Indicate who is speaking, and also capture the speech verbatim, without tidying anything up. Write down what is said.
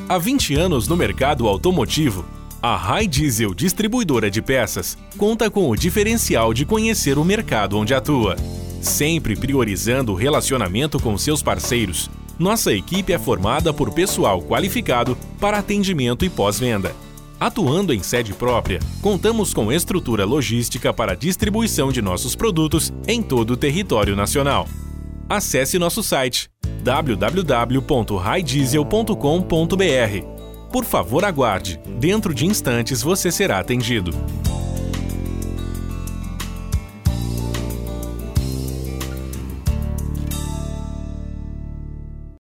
Speaker 1: Há vinte anos no mercado automotivo, a Rai Diesel Distribuidora de Peças conta com o diferencial de conhecer o mercado onde atua. Sempre priorizando o relacionamento com seus parceiros, nossa equipe é formada por pessoal qualificado para atendimento e pós-venda. Atuando em sede própria, contamos com estrutura logística para a distribuição de nossos produtos em todo o território nacional. Acesse nosso site w w w ponto rai diesel ponto com ponto b r. Por favor, aguarde. Dentro de instantes você será atendido.